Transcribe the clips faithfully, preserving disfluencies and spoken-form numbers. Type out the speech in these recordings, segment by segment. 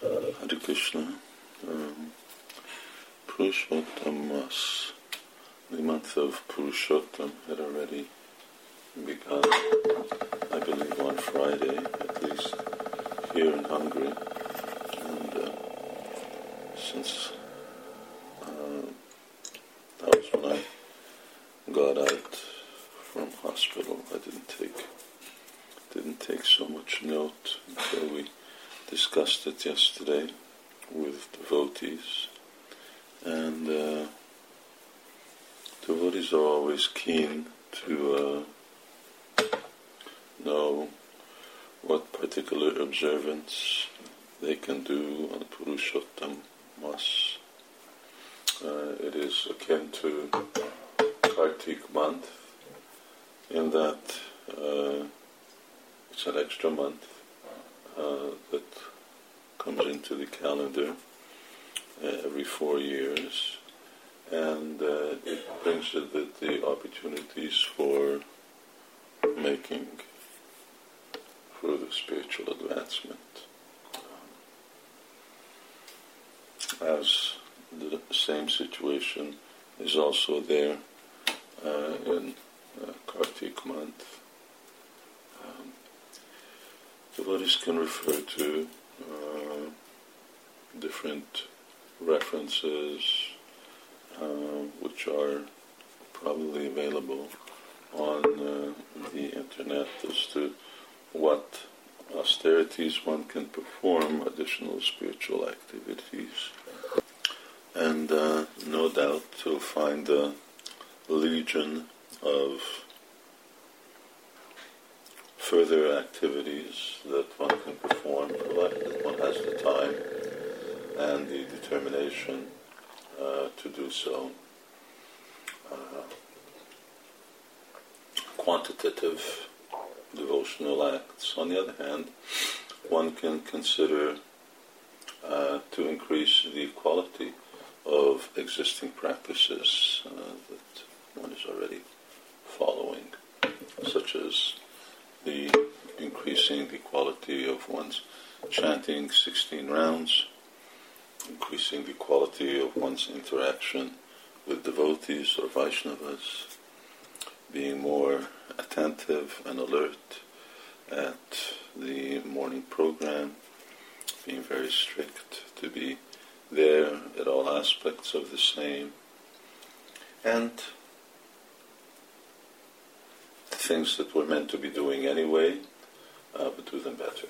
Hare Krishna. Um, Purushottam Mas, the month of Purushottam had already begun, I believe on Friday, at least here in Hungary. And uh, since uh, that was when I got out from hospital, I didn't take didn't take so much note until we discussed it yesterday with devotees. And uh, devotees are always keen to uh, know what particular observance they can do on Purushottam Mas. Uh, it is akin to Kartik month in that uh, it's an extra month uh, that comes into the calendar uh, every four years, and uh, it brings with it the opportunities for making further spiritual advancement. As the same situation is also there uh, in uh, Kartik month. Um, devotees can refer to uh, different references uh, which are probably available on uh, the internet as to what austerities one can perform, additional spiritual activities. And uh, no doubt you'll find a legion of further activities that one can perform, provided that one has the time and the determination uh, to do so. Uh, quantitative devotional acts. On the other hand, one can consider uh, to increase the quality of existing practices uh, that one is already following, such as the increasing the quality of one's chanting sixteen rounds, increasing the quality of one's interaction with devotees or Vaishnavas, being more attentive and alert at the morning program, being very strict to be there at all aspects of the same, and the things that we're meant to be doing anyway, uh, but do them better.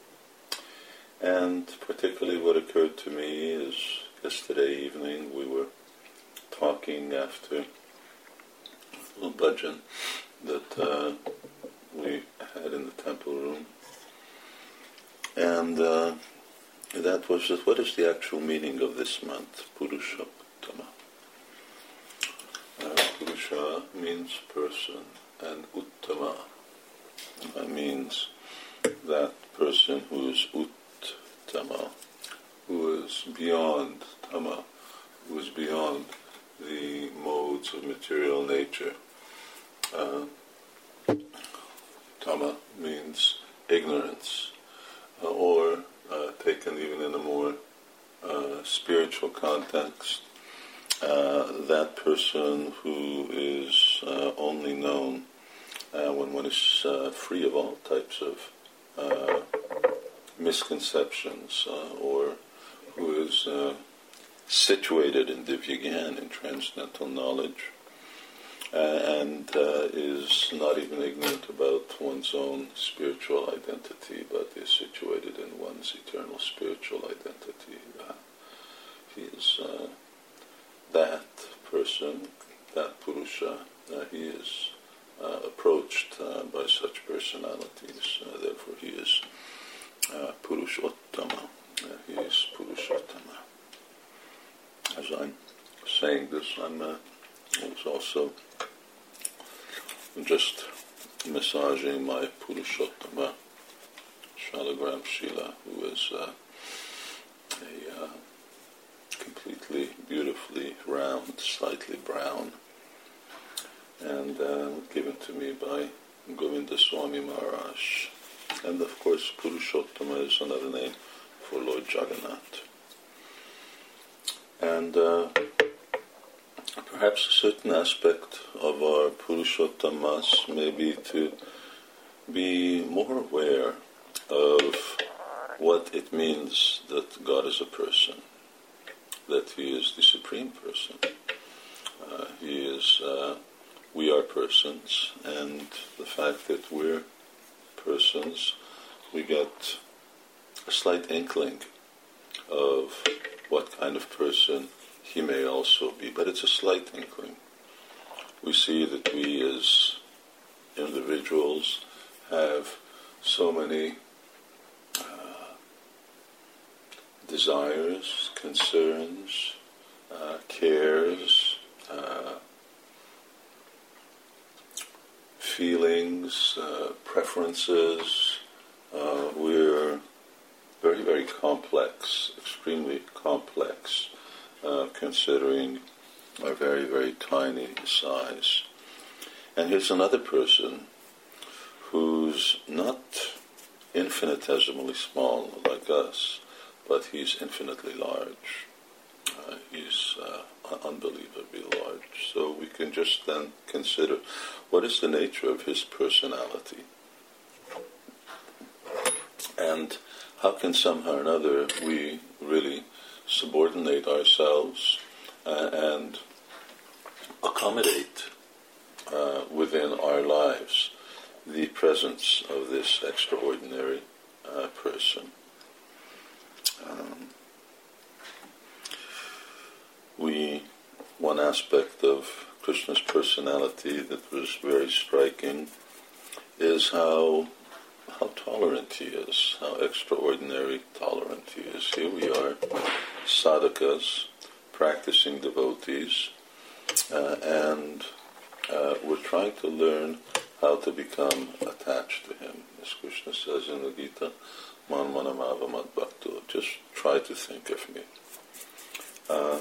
And particularly what occurred to me is yesterday evening we were talking after a little bhajan that uh, we had in the temple room, and uh, that was just, what is the actual meaning of this month, Purushottama? Uh, Purusha means person, and Uttama uh, means that person who is Uttama, who is beyond Tama, who is beyond the modes of material nature. Uh, Tama means ignorance, uh, or uh, taken even in a more uh, spiritual context, uh, that person who is uh, only known uh, when one is uh, free of all types of uh, misconceptions, uh, or who is uh, situated in Divya-gyan, in transcendental knowledge, uh, and uh, is not even ignorant about one's own spiritual identity, but is situated in one's eternal spiritual identity. Uh, he is uh, that person, that Purusha, uh, he is uh, approached uh, by such personalities, uh, therefore he is uh, Purushottama, uh, he is Purushottama. As I'm saying this, I'm uh, I was also just massaging my Purushottama, Shalagram Shila, who is uh, a uh, completely, beautifully round, slightly brown, and uh, given to me by Govinda Swami Maharaj. And of course, Purushottama is another name for Lord Jagannath. And uh, perhaps a certain aspect of our Purushottam-mas may be to be more aware of what it means that God is a person, that He is the Supreme Person. Uh, he is, uh, we are persons, and the fact that we're persons, we get a slight inkling of what kind of person He may also be, but it's a slight inkling. We see that we as individuals have so many uh, desires, concerns, uh, cares, uh, feelings, uh, preferences. Uh, we're very, very complex, extremely complex, uh, considering our very, very tiny size. And here's another person who's not infinitesimally small like us, but he's infinitely large. Uh, he's uh, unbelievably large. So we can just then consider what is the nature of his personality, and how can somehow or another we really subordinate ourselves uh, and accommodate uh, within our lives the presence of this extraordinary uh, person. Um, we, one aspect of Krishna's personality that was very striking is how how tolerant he is, how extraordinary tolerant he is. Here we are, sadhakas, practicing devotees, uh, and uh, we're trying to learn how to become attached to him. As Krishna says in the Gita, man manamava mad bhakto, just try to think of me. Uh,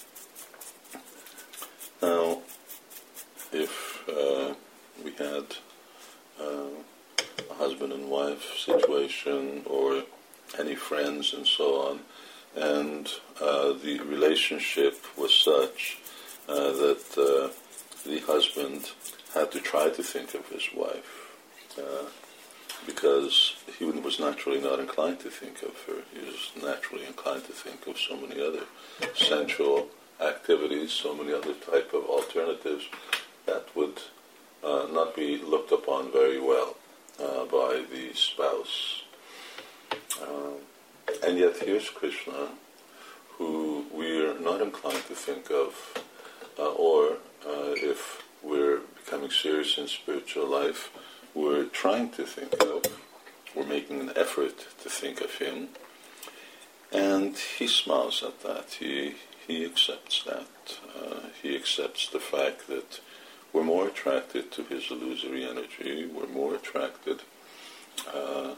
now, if uh, we had uh, a husband and wife situation, or any friends and so on, and uh, the relationship was such uh, that uh, the husband had to try to think of his wife, uh, because he was naturally not inclined to think of her. He was naturally inclined to think of so many other sensual activities, so many other type of alternatives that would uh, not be looked upon very well uh, by the spouse. Uh, and yet here's Krishna, who we're not inclined to think of, uh, or uh, if we're becoming serious in spiritual life, we're trying to think of, we're making an effort to think of him, and he smiles at that. He he accepts that. Uh, he accepts the fact that we're more attracted to his illusory energy, we're more attracted uh,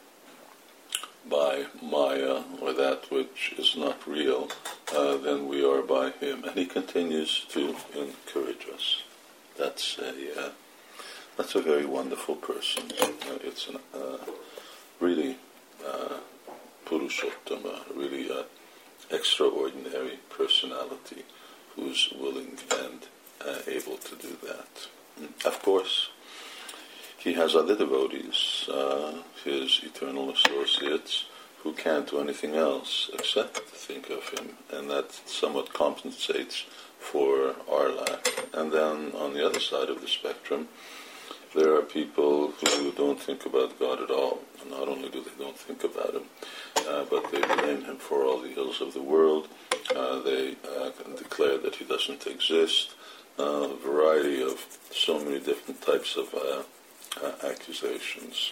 by Maya, or that which is not real, uh, than we are by him. And he continues to encourage us. That's a uh, that's a very wonderful person. Uh, it's an, uh, really uh, Purushottama, really uh, extraordinary personality who's willing and uh, able to do that. Of course, he has other devotees, uh, his eternal associates, who can't do anything else except think of him, and that somewhat compensates for our lack. And then on the other side of the spectrum, there are people who don't think about God at all. And not only do they don't think about him, uh, but they blame him for all the ills of the world. Uh, they uh, declare that he doesn't exist. Uh, a variety of so many different types of uh, uh, accusations.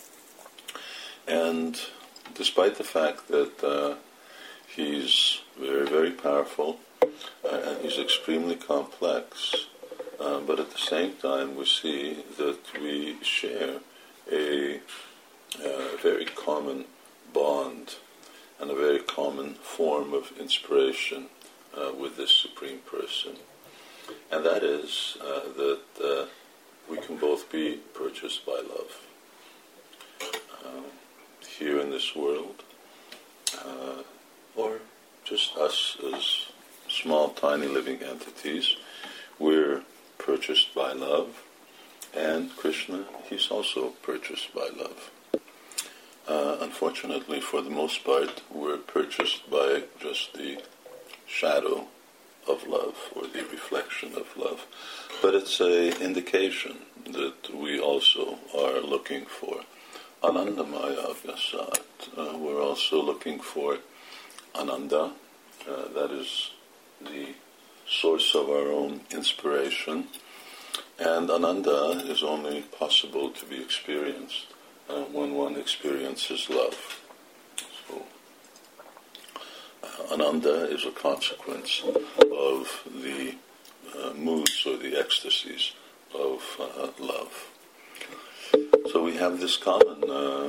And despite the fact that uh, he's very, very powerful, uh, and he's extremely complex, uh, but at the same time we see that we share a, a very common bond and a very common form of inspiration uh, with this Supreme Person. And that is uh, that uh, we can both be purchased by love. Uh, here in this world, us as small, tiny living entities, we're purchased by love, and Krishna, he's also purchased by love. Uh, unfortunately, for the most part, we're purchased by just the shadow of love, or the reflection of love. But it's an indication that we also are looking for Anandamaya Vyasat. Uh, we're also looking for Ananda, uh, that is the source of our own inspiration. And Ananda is only possible to be experienced uh, when one experiences love. So, uh, Ananda is a consequence of the uh, moods or the ecstasies of uh, love. So we have this common uh,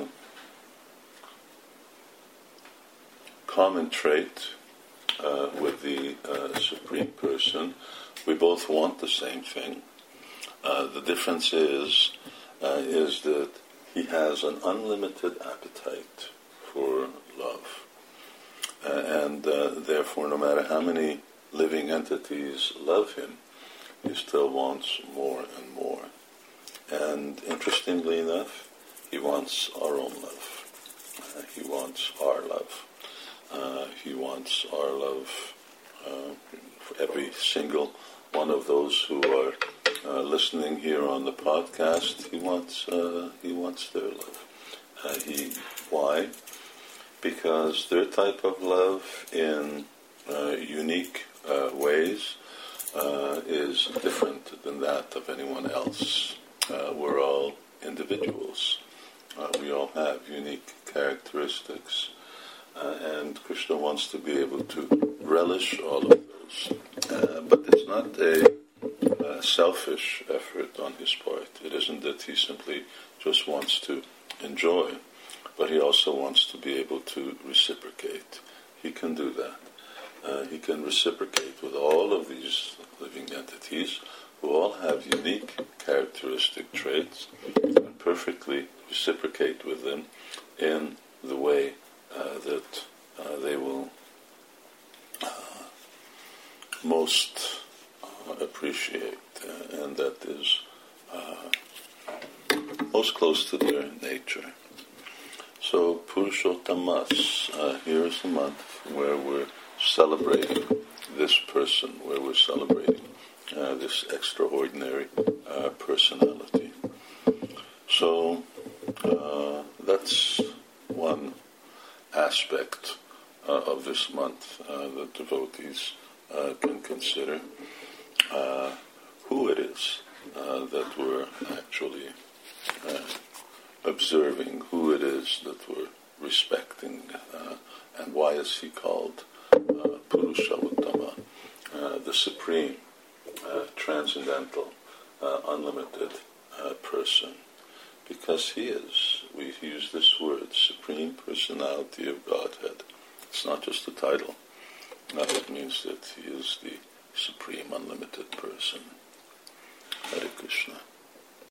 common trait uh, with the uh, Supreme Person. We both want the same thing. Uh, the difference is uh, is that he has an unlimited appetite for love, uh, and uh, therefore, no matter how many living entities love him, he still wants more and more. And interestingly enough, he wants our own love. Uh, he wants our love. Uh, he wants our love uh, for every single one of those who are uh, listening here on the podcast. He wants uh, he wants their love. Uh, he why? Because their type of love in uh, unique uh, ways uh, is different than that of anyone else. Uh, we're all individuals. Uh, we all have unique characteristics. Uh, and Krishna wants to be able to relish all of those. Uh, but it's not a uh, selfish effort on his part. It isn't that he simply just wants to enjoy, but he also wants to be able to reciprocate. He can do that. Uh, he can reciprocate with all of these living entities who all have unique characteristic traits, and perfectly reciprocate with them in the way uh, that uh, they will uh, most uh, appreciate, uh, and that is uh, most close to their nature. So Purushottamas, uh, here is the month where we're celebrating this person, where we're celebrating uh, this extraordinary uh, personality. So uh, that's one aspect uh, of this month uh, that devotees uh, can consider uh, who it is uh, that we're actually uh, observing, who it is that we're respecting, uh, and why is he called uh, Purusha Uttama, uh, the supreme, uh, transcendental, uh, unlimited uh, person. Because he is, we use this word, Supreme Personality of Godhead. It's not just a title. No, it means that he is the Supreme Unlimited Person. Hare Krishna.